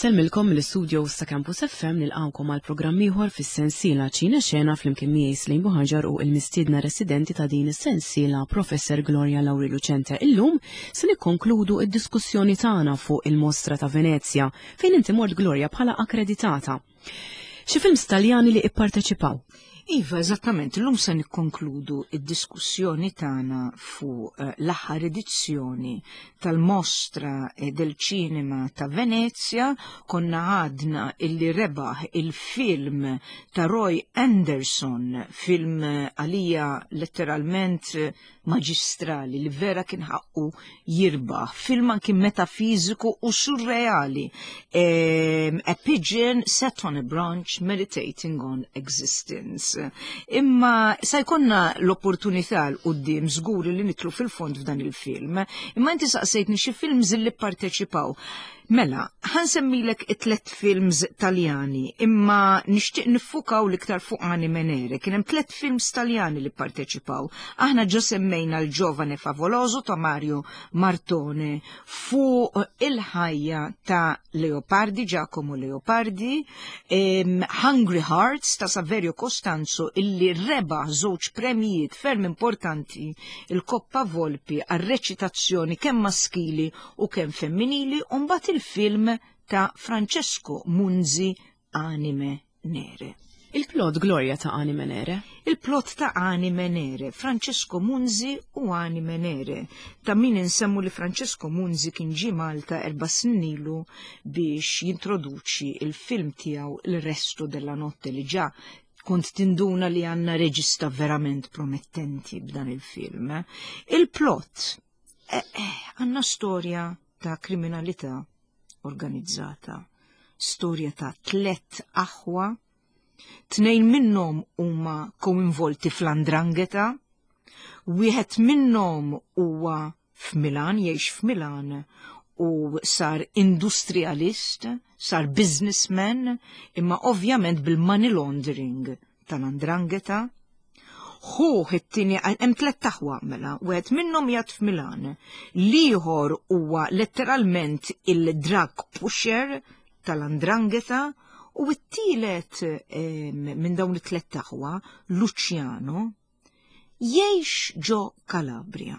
Inselmilkom mill-studios ta' Campus FM nilqawkom għal programm ieħor fis-sensiela Ċina Xena flimkien miegħi Slim Buħaġar u l-mistiedna residenti ta' din is-sensiela Professor Gloria Lauri Lucente. Illum se nikkonkludu d-diskussjoni tagħna fuq il-Mostra ta' Venezia fejn inti mort Gloria bħala akkreditata. Xi films Taljani li ipparteċipaw? Iva, eżattament, l-lum se nikkonkludu id-diskussjoni tagħna fuq l-aħħar edizzjoni tal-Mostra del Cinema ta' Venezia. Konna għadna illi rebaħ il-film ta' Roy Anderson, film għalija letteralment maġistrali li vera kien ħaqqu jirbaħ, film anki metafiziku u surreali, A Pigeon Set on a Branch Meditating on Existence. Imma sa jkonna l-opportunità l-qoddim żgur li nitlu fil-fond f'dan il-film, imma inti saqsejtni xi films li pparteċipaw. Mela, ħansemmilek 3 films Taljani, imma nixtieq niffukaw l-iktar fuq Anime Nere. Kien hemm 3 films Taljani li pparteċipaw. Aħna ġo semmejna l-Giovane Favoloso ta' Mario Martone fuq il-ħajja ta' Leopardi, Giacomo Leopardi, Hungry Hearts ta' Saverio Costanzo illi reba żewġ premijiet ferm importanti, il-Koppa Volpi għar-reċitazzjoni kemm maskili u kemm femminili, u mbagħad il-film ta' Francesco Munzi Anime Nere. Il-plot Gloria ta' Anime Nere? Il-plot ta' Anime Nere, Francesco Munzi u Anime Nere. Ta' min insemmu li Francesco Munzi kien ġie Malta 4 snin ilu biex jintroduċi il-film tiegħu Il resto della notte li ġa kont tinduna li għanna reġista verament promettenti b'dan il-film. Il-plot għanna storja ta' kriminalità organizzata, storja ta' 3 aħwa, 2 minnhom huma koinvolti fl-'ndrangheta, wieħed minnhom huwa f'Milan, jgħix f'Milan u sar industrialist, sar businessman, imma ovvjament bil-money laundering tal-'ndrangheta. It-tieni hemm 3 aħwa mela, wieħed minnhom jgħid f'Milan, l-ieħor huwa letteralment il-drug pusher tal-'ndrangheta u t-tielet minn dawn it-3 aħwa, Luciano, jgħix ġo Kalabria.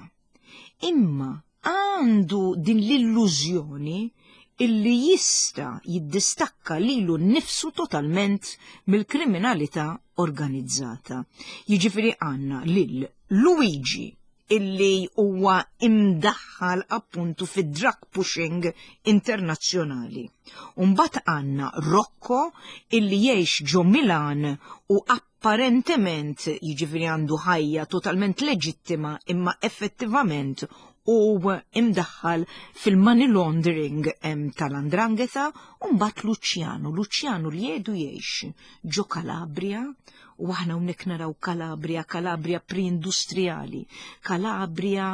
Imma għandu din l-illużjoni illi jista jiddistakka lilu nnifsu totalment mill-kriminalità organizzata. Jiġifieri għandna lil Luigi illi huwa imdaħħal appuntu fid-drug pushing internazzjonali. Mbagħad għandna Rocco illi jgħix ġo Milan u apparentement jiġifieri għandu ħajja totalment leġittima imma effettivament u imdaħħal fil-money laundering tal-'ndrangheta. U mbagħad Luciano li jgħix ġo Kalabria, u aħna hawnhekk naraw Kalabria pre-industrijali, Kalabria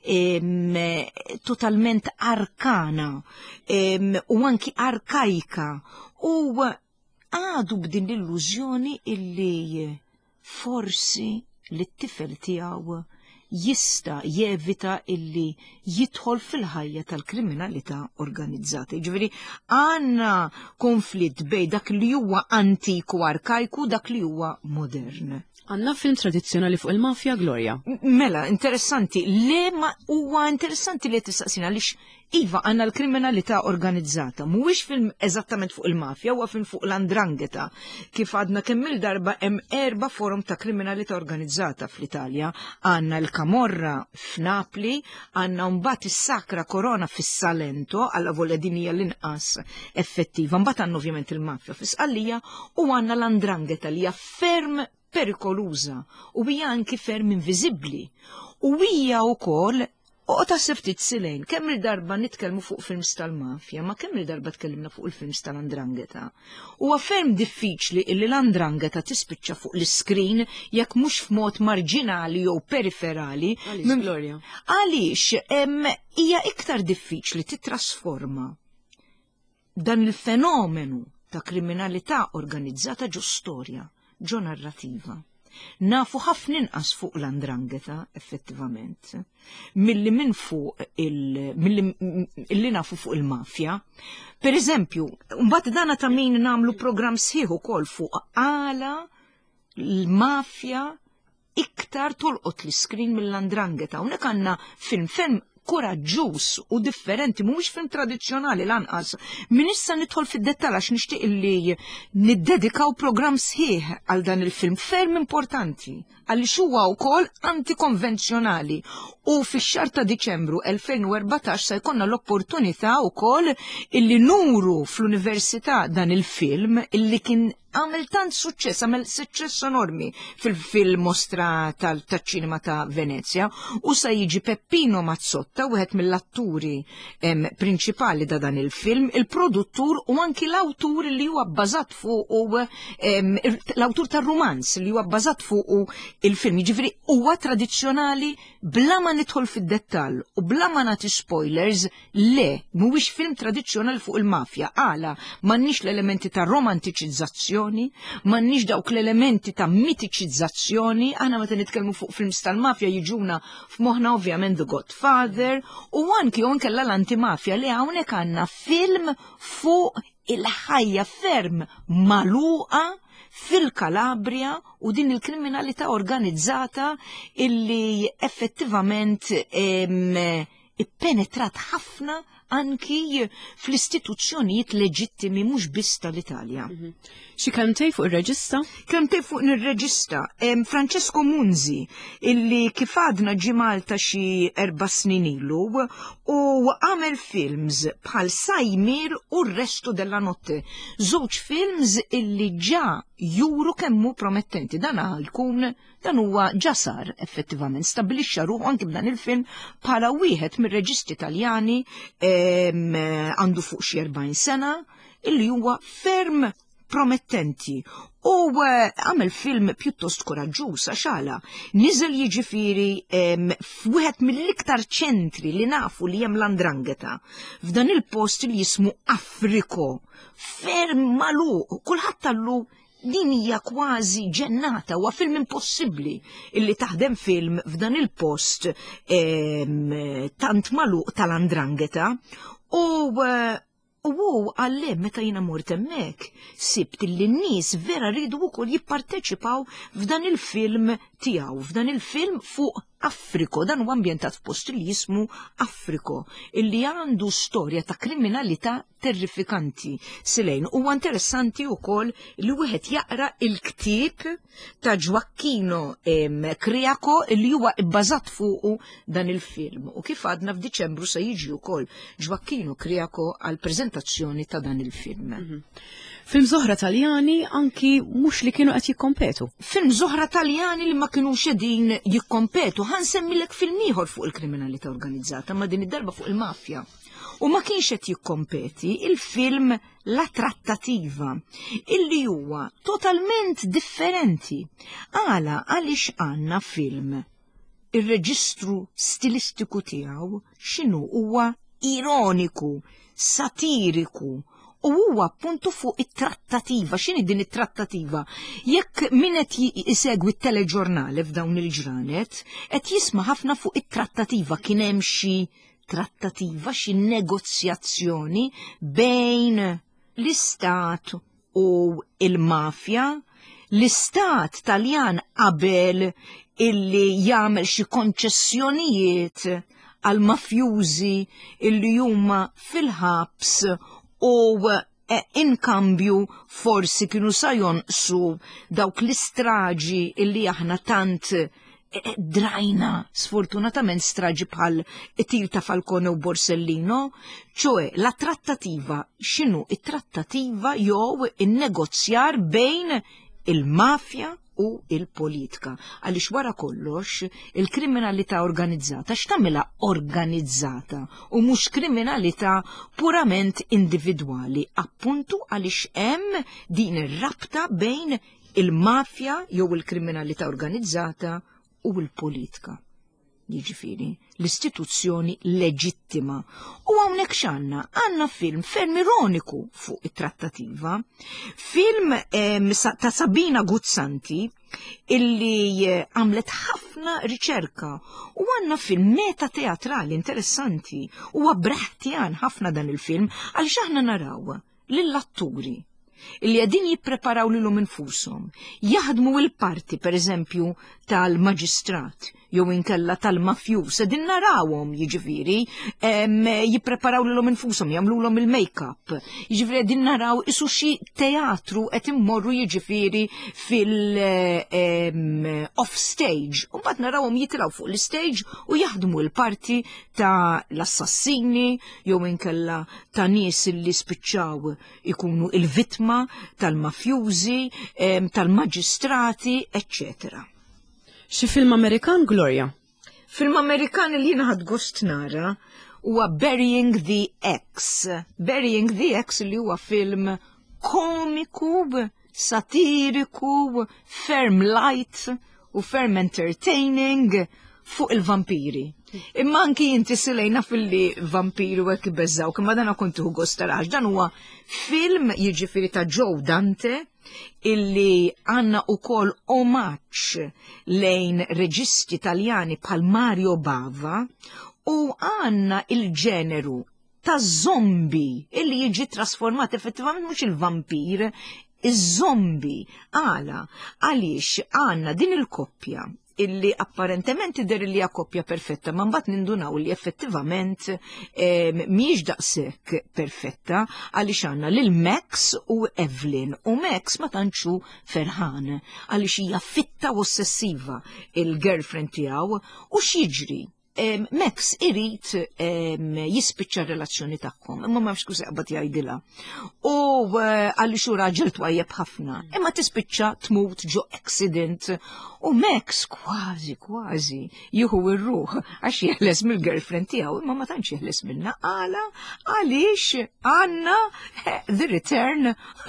totalment arkana u anki arkaika, u għadu b'din l-illużjoni illi forsi li t-tifel tiegħu jista jevita illi jidħol fil-ħajja tal-kriminalità organizzata. Ġifieri għandna konflitt bejn dak li huwa antiku arkaiku dak li huwa modern. Għandna film tradizzjonali fuq il-mafja, Gloria? Mela, interessanti. Huwa interessanti li tistaqsina għaliex iva għandna l-kriminalità organizzata. Mhuwiex film eżattament fuq il-mafja, huwa film fuq l-'ndrangheta. Kif għadna kemm il-darba hemm 4 forum ta' kriminalità organizzata fl-Italja. Għandna l-Camorra f'Napli, għandna mbagħad is-Sacra Corona fis-Salento, alla volja din hija l-inqas effettiva. Mbagħad għandna ovvjament il-mafja fis-Qallija u għandna l-'ndrangheta li hija ferm perikoluża u hija anki ferm inviżibbli. U hija wkoll ta' ftit silejn, kemm il-darba nitkellmu fuq films tal-mafja, ma kemm il-darba tkellimna fuq il-films tal-'ndrangheta. Huwa ferm diffiċli illi l-'ndrangheta tispiċċa fuq l-iskrin jekk mhux f'mod marġinali jew periferali. Gloria? Għaliex hija iktar diffiċli titrasforma dan il-fenomenu ta' kriminalità organizzata ġo storja, ġo narrativa. nafu ħafna inqas fuq l-'ndrangheta effettivament milli minn fuq illi nafu fuq il-mafja. Per eżempju, mbagħad dana ta' min nagħmlu programm sħiħ ukoll fuq għala l-mafja iktar tolqot l-iskrin mill-'ndrangheta. Hawnhekk għandna film koraġġuż u differenti, mhuwiex film tradizzjonali lanqas. Min issa nidħol fid-dettall għax nixtieq li niddedikaw programm sħiħ għal dan il-film ferm importanti għaliex huwa wkoll antikonvenzjonali. U fix-xahar ta' Diċembru 2014 se jkollna l-opportunità wkoll illi nuru fl-Università dan il-film illi kien għamel tant suċċess, għamel suċċess enormi fil-mostra tal-ċinema ta' Venezia u sa jiġi Peppino Mazzotta, wieħed mill-atturi prinċipali da dan il-film, il-produttur u anki l-awtur li huwa bbażat fuq l-awtur tar-romanz li huwa bbażat fuq il-film. Jiġifieri huwa tradizzjonali bla ma nidħol fid-dettall u bla ma nagħti spoilers, le mhuwiex film tradizzjonali fuq il-mafja. Għala m'għandniex l-elementi ta' romantiċizzazzjoni, m'għandniex dawk l-elementi ta' mitiċizzazzjoni. Aħna meta nitkellmu fuq films tal-mafja jiġuna f'moħħna ovvjament The Godfather u anki l-antimafja li hawnhekk għandna film fuq il-ħajja ferm magħluqa fil-Kalabria u din il-kriminalità organizzata illi effettivament ippenetrat ħafna anki fl-istituzzjonijiet leġittimi mhux biss tal-Italja. Xi kelmtej fuq ir-reġista? Kelmtej fuq ir-reġista Francesco Munzi illi kif għadna ġie Malta xi 4 snin ilu u għamel films bħal Sajmir u r-Resto della Notte. Żewġ films illi ġa juru kemmu promettenti. Dan huwa ġasar effettivament stabbilixxa ruħu anke b'dan il-film bħala wieħed mir-reġisti Taljani għandu fuq xi 40 sena illi huwa ferm promettenti u għamel film pjuttost koraġġuż għax għala niżel jiġifieri f'wieħed mill-iktar ċentri li nafu li hemm l-'ndrangheta f'dan il-post li jismu Afriko, ferm magħluq, kulħadd tallu din hija kważi ġennata, huwa film impossibbli illi taħdem film f'dan il-post tant magħluq tal-'ndrangheta u għallem meta jina mort hemmhekk sibt li n-nies vera rridu wkoll jipparteċipaw f'dan il-film tiegħu, f'dan il-film fuq Afriko. Dan huwa ambjentat f'post li jismu Afriko illi għandu storja ta' kriminalità terrifikanti silejn. Huwa interessanti wkoll li wieħed jaqra il-ktieb ta' Gioacchino Criaco illi huwa bbażat fuqu dan il-film. U kif għadna f'Diċembru se jiġi wkoll Gioacchino Criaco għal preżentazzjoni ta' dan il-film. Film zoħra Taljani anki mhux li kienu qed jikkompetu. Film zoħra Taljani li ma kienu xedin jikkompetu. Ħansemmilek film ieħor fuq il-kriminalità organizzata ma din id-darba fuq il-mafja. U ma kienx qed jikkompeti il-film La Trattativa illi huwa totalment differenti. Għaliex għandna film ir-reġistru stilistiku tiegħu x'inhu huwa ironiku, satiriku. U huwa appuntu fuq it-trattativa. X'inhi din it-trattativa? Jekk min qed isegwi t-teleġurnali f'dawn il-ġranet qed jisma' ħafna fuq it-trattativa. Kien hemm xi trattativa, xi negozjazzjoni bejn l-Istat u il-mafja. L-Istat Taljan qabel illi jagħmel xi konċessjonijiet għal mafjużi illi huma fil-ħabs u inkambju forsi kienu sa jonqsu dawk l-istraġi illi aħna tant drajna sfortunatament straġi bħal it-tir ta' Falcone u Borsellino. ċoe la trattativa, x'inhu it-trattativa jew in-negozjar bejn il-mafja u il-politika. Għaliex wara kollox il-kriminalità organizzata x'tagħmilha organizzata u mhux kriminalità purament individwali, appuntu għaliex hemm din ir-rabta bejn il-mafja jew il-kriminalità organizzata u l-politika. jiġifieri, l-istituzzjoni leġittima. U hawnhekk għandna film ferm ironiku fuq it-trattativa, film ta' Sabina Guzzanti illi għamlet ħafna riċerka u għandna film meta teatrali interessanti u Brechtjan ħafna dan il-film għaliex aħna naraw lill-atturi illi għadin jippreparaw lilhom infushom, jaħdmu il-parti pereżempju tal-maġistrat jew inkella tal-mafjuż, qegħdin narawhom jiġifieri jippreparaw lilhom infushom, jagħmluhom il-make-up. Jiġifieri qegħdin naraw isu xi teatru qed immorru jiġifieri off stage. U mbagħad narawhom jitilgħu fuq l-stage u jaħdmu l-parti ta' l-assassini jew inkella ta' nies li spiċċaw ikunu il-vittma tal-mafjużi, tal-maġistrati, eccetera. Xi film Amerikan, Gloria? Film Amerikan li jiena ħadd gost nara huwa Burying the Ex. Burying the Ex li huwa film komiku, satiriku, ferm light u ferm entertaining fuq il-vampiri. Imma anki inti silejna fil-li vampiri u hekk beżaw, imma dan kont gost tarax. Dan huwa film jiġifieri ta' Joe Dante illi għanna u kol omaċ lejn reġisti Taljani bħal Mario Bava u għanna il-ġeneru ta' zombi illi jiġi trasformat effettivament mhux il-vampir, iż-zombi għaliex għanna din il-koppja illi apparentement idher li hija koppja perfetta, ma mbagħad nindunaw li effettivament mhijiex daqshekk perfetta għaliex għandna lil Max u Evelyn. U Max ma tantxu ferħan għaliex hija fitta u ossessiva il-girlfriend tiegħu u x'jiġri. Max irid jispiċċa relazzjoni tagħhom, imma ma nafx qabad jgħidilha. U għaliex hu raġel twajjeb ħafna, imma tispiċċa tmut ġo accident u Max kważi jieħu ir-ruħ għax jeħles mill-girlfriend tiegħu, imma ma tantx jeħles minnha għaliex għandna the return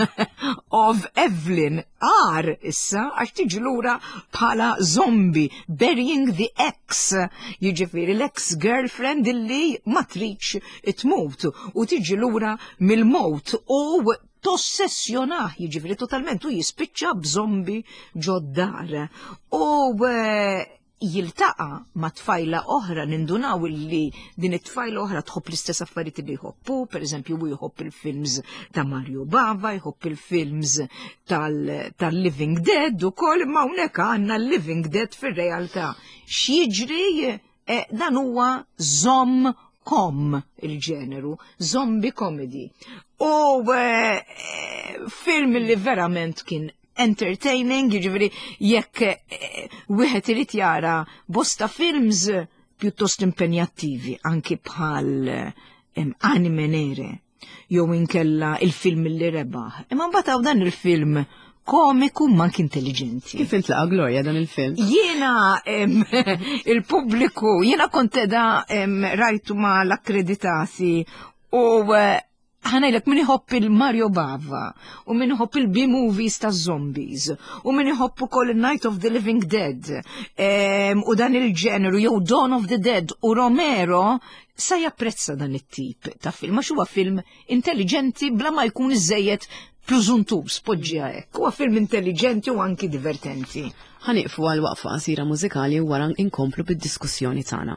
of Evelyn issa għax tiġi lura bħala zombie, burying the ex, jiġifieri l-ex-girlfriend illi ma tridx tmut u tiġi lura mill-mowt u tossessjonaħ, jiġifieri totalment u jispiċċa b'zombi ġoddar. U jiltaqa ma tfajla oħra, nindunaw li din it-tfajla oħra tħobb l-istess affarijiet li jħobbu, pereżempju hu jħobb il-films ta' Mario Bava, jħobb il-films tal-Living Dead ukoll, imma hawnhekk għandna l-Living Dead fir-realtà. X'jiġri dan huwa zom-com il-ġeneru, zombie comedy. U film li verament kien entertaining, jiġifieri jekk wieħed irid jara bosta films pjuttost impenjattivi, anki bħal Anime Nere, jew inkella il-film li rebaħ. Imma mbagħad dan il-film komiku mank intelligenti. Kif intlaqa Gloria dan il-film? Jiena il-pubbliku, jiena kont rajtu ma l-akkreditati u ħanajlek min iħobb il-Mario Bava u min iħobb il-B-movies ta' zombies u min iħobb ukoll il-Night of the Living Dead u dan il-ġeneru jew Dawn of the Dead u Romero sa japprezza dan it-tip ta' film għax huwa film intelligenti bla ma jkun iżejjed plużuntus poġġija hekk. Huwa film intelligenti u anki divertenti. Ħaniqfu għal waqfa qasira mużikali u wara inkomplu bid-diskussjoni tagħna.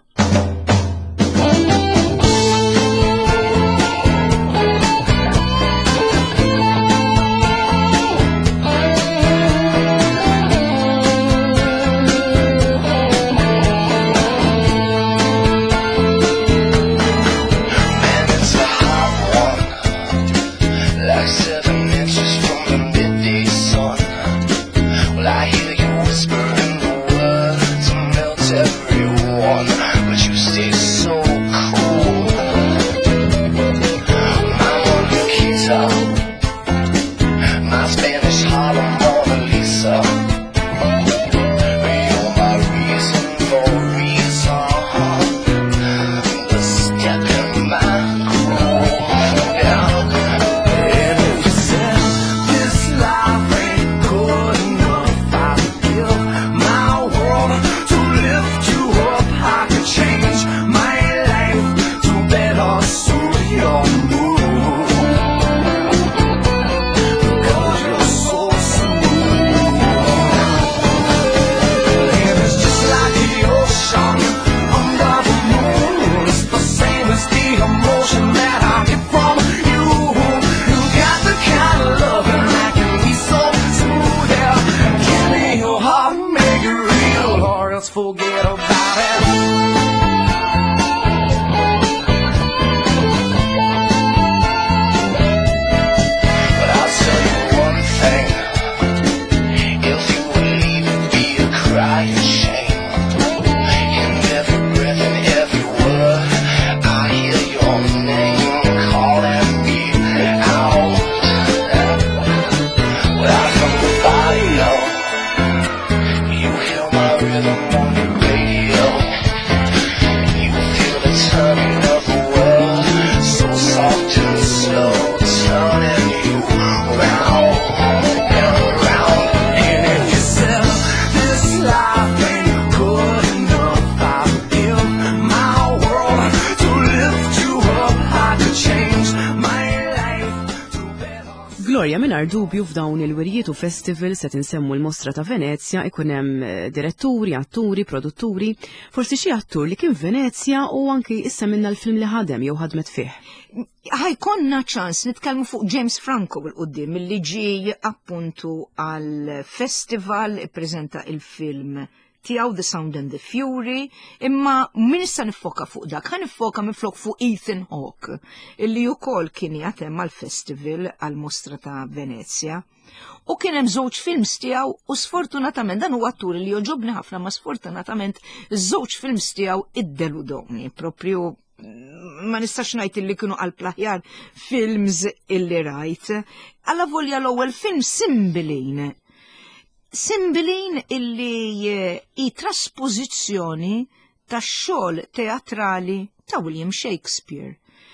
I Glorja, mingħajr dubju f'dawn il-wirjiet u festival se tinsemmu l-Mostra ta' Venezja ikun hemm diretturi, atturi, produtturi, forsi xi attur li kien Venezja u anki issa minna l-film li ħadem jew ħadmet fih. Ħajkonna ċans nitkellmu fuq James Franco bil-qudiem milli ġie appuntu għal festival ippreżenta il-film tiegħu The Sound and the Fury, imma min issa nifoka fuq dak, ħa nifoka minflok fuq Ethan Hawke, illi wkoll kien jatem għal-festival għal-Mostra ta' Venezia. U kien hemm żewġ films tiegħu u sfortunatament dan huwa attur li joġobni ħafna, ma sfortunatament iż-żewġ films tiegħu iddeludowni, propju ma nistax ngħid illi kienu għall-plaħjar films illi rajt. Alla volja l-ewwel film Cymbeline illi i trasposizzjoni tax-xogħol teatrali ta' William Shakespeare.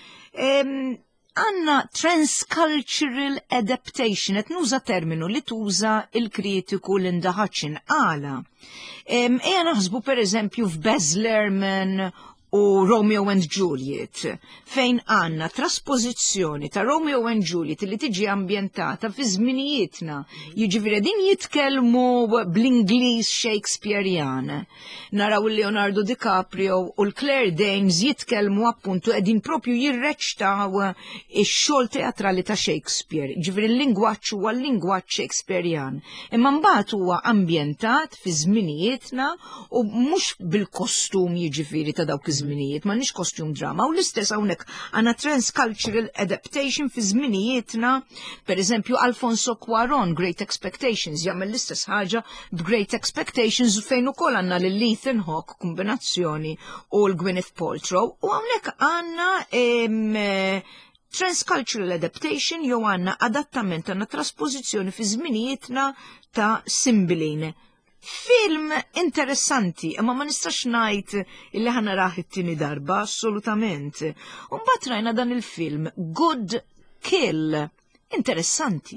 Għanna transcultural adaptation, qed nuża terminu li tuża il-kritiku Linda Hutchin għala. Ejja naħsbu pereżempju f'Baz Luhrmann u Romeo and Juliet, fejn għanna trasposizzjoni ta' Romeo and Juliet li tiġi ambjentata fi żminijietna, jiġifieri din jitkellmu bl-Ingliż Shakespearean. Naraw Leonardo DiCaprio u l-Claire Danes jitkellmu appuntu qegħdin propju jirreċtaw ix-xogħol teatrali ta' Shakespeare, jiġifieri l-lingwaġġ huwa l-lingwaġġ Shakespearean. Imma mbagħad huwa ambjentat fi żminijietna u mhux bil-kostum jiġifieri ta' dawk żminijiet, ma nix kostjum drama, u l-istess hawnhekk għandna transcultural adaptation fi żminijietna, pereżempju Alfonso Cuarón, Great Expectations, jagħmel l-istess ħaġa b'Great Expectations fejn ukoll għandna lil Ethan Hawke kombinazzjoni u l-Gwyneth Paltrow, u hawnhekk għandna transcultural adaptation jew għandna adattament għandna trasposizzjoni fi żminijietna ta' Cymbeline. Film interessanti, imma ma nistax ngħid illi ħana raħ it-tieni darba, assolutament. U mbagħad rajna dan il-film Good Kill, interessanti.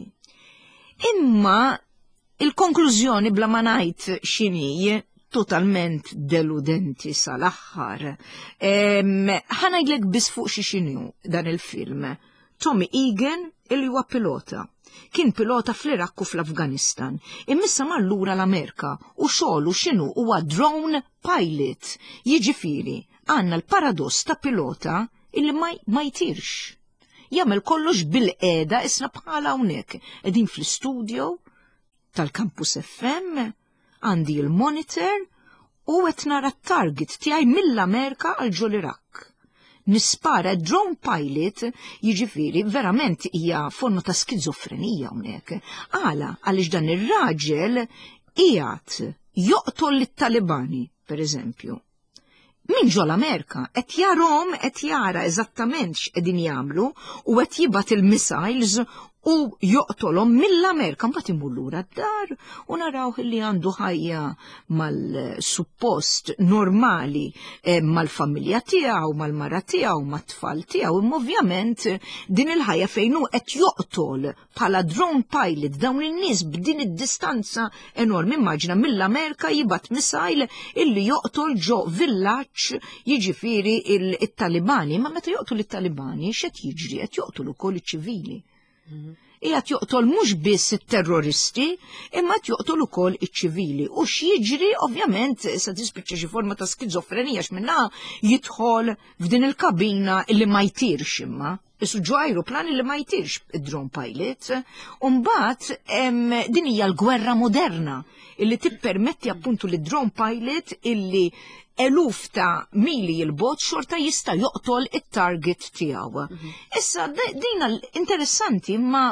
Imma il-konklużjoni bla ma ngħid x'inhi totalment deludenti sal-aħħar. Ħanajdlek biss fuq x'inhu dan il-film. Tommy Egan illi huwa pilota. Kien pilota fl-Iraq u fl-Afganistan. Immissa mar lura l-Amerika u xogħlu x'inhu huwa drone pilot. Jiġifieri għandna l-paradoss ta' pilota illi ma jtirx. Jagħmel kollox bil-qiegħda isna bħala hawnhekk. Qegħdin fl-istudio tal-Campus FM, għandi l-monitor u qed nara t-target tiegħi mill-Amerika għal ġol Iraq. Nispara drone pilot, jiġifieri verament hija forma ta' skizofrenija hawnhekk. Għaliex dan ir-raġel qiegħed joqtol lit-Talibani, pereżempju. Min ġol Amerika qed jarhom qed jara eżattament x'qegħdin jagħmlu u qed jibgħat il-missiles u joqtolhom mill-Amerika mbagħad imur lura d-dar u naraw li għandu ħajja mal-suppost normali mal-familja tiegħu, mal-mara tiegħu, mat-tfal tiegħu, imma ovvjament din il-ħajja fejn hu qed joqtol bħala drone pilot dawn in-nies b'din id-distanza enormi. Immaġina mill-Amerika jibgħat missile illi joqtol ġo villaġġ jiġifieri it-Talibani, ma meta joqtol it-Talibani x'qed jiġri qed joqtol ukoll iċ-ċivili. Qiegħed joqtol mhux biss it-terroristi, imma qed joqtol ukoll iċ-ċivili. U x'jiġri ovvjament se tispiċċa xi forma ta' skizofrenija x'minna jidħol f'din il-kabina illi ma jtirx imma. Isu ġo ajruplani li ma jtirx id-drone pilot. U mbagħad din hija l-gwerra moderna illi tippermetti appuntu li drone pilot illi eluf ta' mili il-bot xorta jista' joqtol it-target tiegħu. Issa dina interessanti ma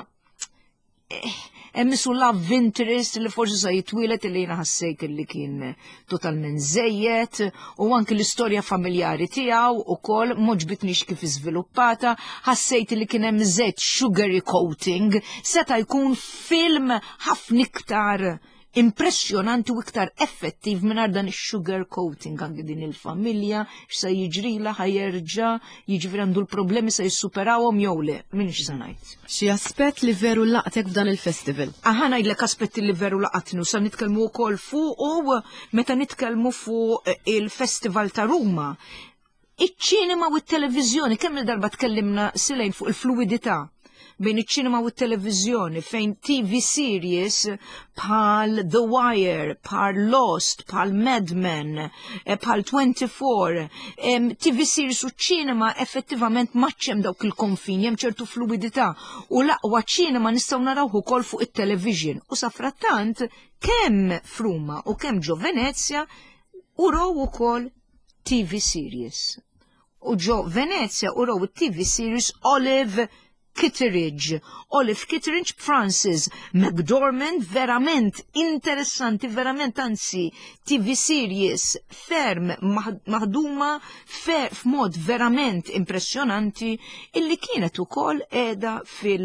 emmisu love interest li forsi sa jitwilet li jina ħassejt li kien totalment żejjed u anki l-istorja familjari tiegħu ukoll moġbitniex kif iżviluppata, ħassejt li kien hemm żejt sugary coating, seta' jkun film ħafna iktar impressjonanti u iktar effettiv mingħajr dan ix-sugar coating anke din il-familja x'sa jiġrila ħajerġa' jiġifieri għandu l-problemi se jissuperawhom jew le, min x'sa ngħid. Xi aspett li veru laqtek f'dan il-festival? Aħa ngħidlek aspetti li veru laqatni u sa nitkellmu wkoll fuq u meta nitkellmu fuq il-Festival ta' Ruma. Iċ-ċinema u t-televiżjoni kemm il darba tkellimna silejn fuq il-fluidità. bejn iċ-ċinema u t-televiżjoni fejn TV series bħal The Wire, bħal Lost, bħal Mad Men, bħal 24, TV series u ċinema effettivament maċċem dawk il-konfini, hemm ċertu fluidità u l-aqwa ċinema nistgħu narawh ukoll fuq it-television. U sa frattant kemm Fruma u kemm ġo Venezia uraw ukoll TV series. U ġo Venezia uraw it-TV series Olive Kitteridge, Frances McDormand, verament interessanti, verament anzi TV series ferm maħduma f'mod verament impressjonanti illi kienet ukoll qiegħda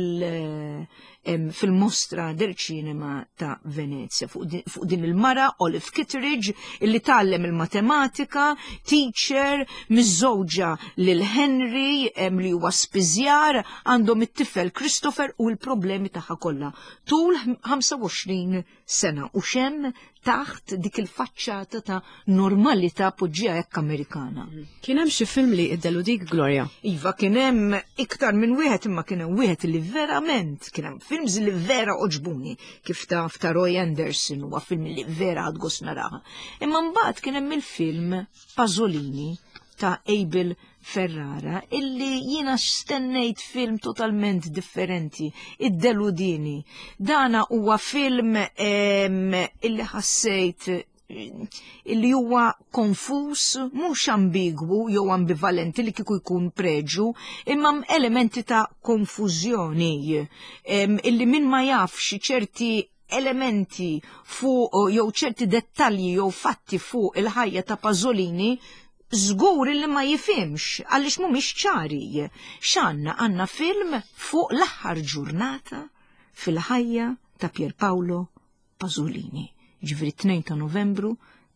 fil-mostra del ċinema ta' Venezia fuq din il-mara Olive Kitteridge illi tallem il-matematika, teacher, miżżewġa lil Henry li huwa spiżjar, għandhom it-tifel Christopher u l-problemi tagħha kollha. Tul 25 sena u xem taħt dik il-faċċata ta' normalità poġġija hekk Amerikana. Kien hemm xi film li iddelu dik Gloria? Iva kien hemm iktar minn wieħed imma kien hemm wieħed li verament kien hemm films li vera oġbuni kif taf ta' Roy Anderson huwa film li vera għad gost naraha. Imma mbagħad kien hemm il-film Pasolini ta' Abel Ferrara illi jiena stennejt film totalment differenti, id-deludini. Dana huwa film illi ħassejt illi huwa konfus, mhux ambigwu jew ambivalenti li kieku jkun preġu, imma elementi ta' konfużjoni illi min ma jafx ċerti elementi fuq jew ċerti dettalji jew fatti fuq il-ħajja ta' Pasolini żgur li ma jifhimx għaliex mhumiex ċari. X'għandna għandna film fuq l-aħħar ġurnata fil-ħajja ta' Pierpaolo Pasolini, ġifri 2 ta' Novembru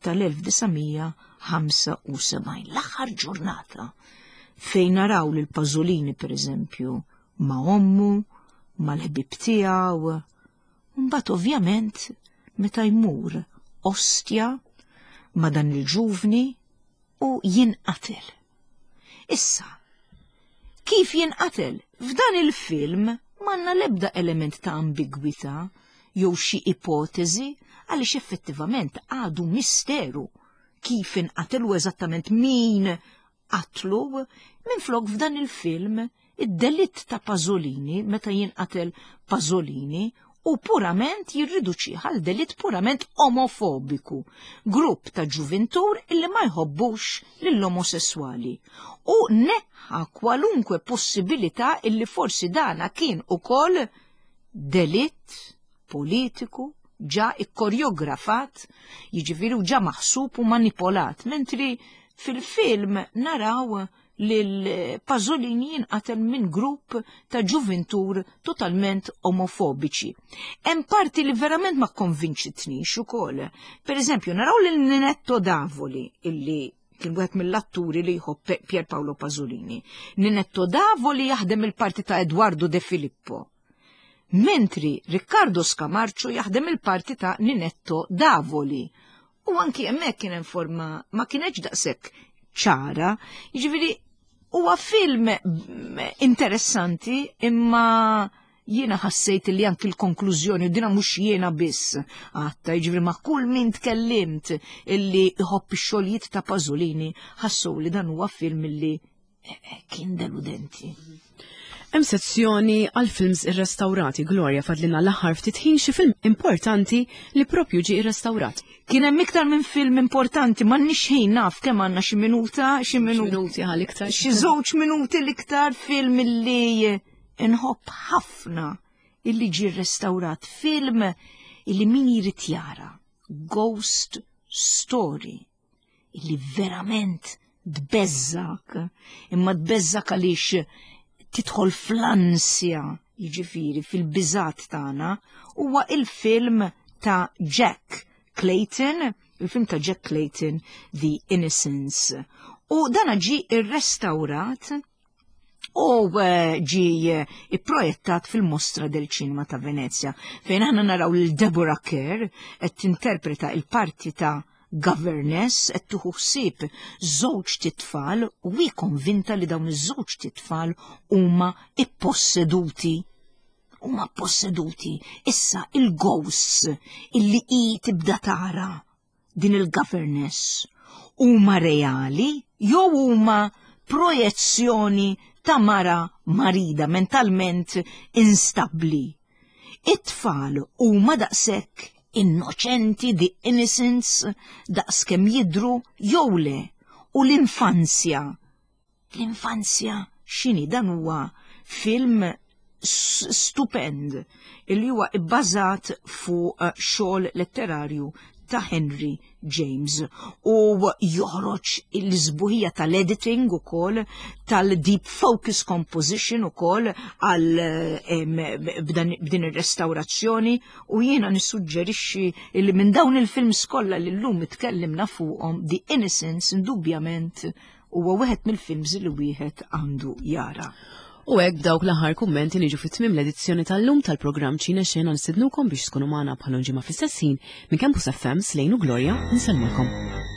tal-1975. L-aħħar ġurnata fejn naraw lil Pasolini pereżempju ma' ommu, mal-ħbib tiegħu, mbagħad ovvjament meta jmur ostja ma' dan il-ġuvni u jinqatel. Issa, kif jinqatel? F'dan il-film manna l-ebda element ta' ambigwità jew xi ipotezi għaliex effettivament għadu misteru kif inqatel u eżattament min qatlu. Minflok f'dan il-film id-delitt ta' Pasolini meta jinqatel Pasolini u purament jirriduċi għal delitt purament omofobiku, grupp ta' ġuventur illi ma jħobbux lill-omosessuali u neħħa kwalunkwe possibilità illi forsi dana kien ukoll delitt politiku ġa ikkorjografat, jiġifieri ġa maħsub u manipolat, mentri fil-film naraw lil Pasolini jinqatel minn grupp ta' ġuventur totalment omofobiċi. Hemm parti li verament ma konvinċitnix ukoll. Per eżempju, naraw lil Ninetto Davoli illi kien wieħed mill-atturi li jħobb Pierpaolo Pasolini. Ninetto Davoli jaħdem il-parti ta' Eduardo De Filippo, mentri Riccardo Scamarcio jaħdem il-parti ta' Ninetto Davoli. U anki hemmhekk kien hemm forma ma kienx daqshekk ċara, jiġifieri huwa film interessanti imma jiena ħassejt li anki l-konklużjoni u dina mhux jiena biss għatta, jiġifieri ma' kull min tkellimt illi iħobb ix-xogħlijiet ta' Pasolini ħassew li dan huwa film illi kien deludenti. Hemm sezzjoni għal films irrestawrati, Gloria, fadlina l-aħħar ftit ħin xi film importanti li propju ġie irrestawrat. Kien hemm iktar minn film importanti, m'għandniex ħin naf kemm għandna xi minuti għal iktar. Xi żewġ minuti l-iktar film illi inħobb ħafna illi ġie rrestawrat, film illi min jrid jara, Ghost Story, illi verament tbeżżak, imma tbeżżak għaliex tidħol fl-ansja, jiġifieri fil-biżat tagħna, huwa il-film ta' Jack Clayton, il-film ta' Jack Clayton, The Innocents. U dana ġi irrestawrat u ġi ipprojettat fil-Mostra del Cinema ta' Venezia, fejn aħna naraw lil Deborah Kerr qed tinterpreta il-parti ta' governess qed tieħu ħsieb żewġ titfal u hi konvinta li dawn iż-żewġ titfal huma ipposseduti huma posseduti. Issa il-ghosts illi tibda tara din il-governess huma reali jew huma projezzjoni ta' mara marida mentalment instabbli. It-tfal huma daqshekk innoċenti, the innocents, daqskemm jidru jew le. U l-infanzja. L-infanzja x'inhi dan huwa film stupend illi huwa bbażat fuq xogħol letterarju ta' Henry James u joħroġ l-żbuħija tal-editing ukoll, tal-deep focus composition ukoll għal b'din ir-restawrazzjoni u jiena nissuġġerixxi li minn dawn il-films kollha li llum itkellimna fuqhom The Innocents indubjament huwa wieħed mill-films li wieħed għandu jara. U hekk b'dawk l-aħħar kummenti niġu fit-tmiem l-edizzjoni tal-lum tal-programm Ċina Xena nistidnukom biex tkunu magħna bħal ġimgħa fl-istess ħin minn Campus FM Slejn u Gloria nsellmulkom.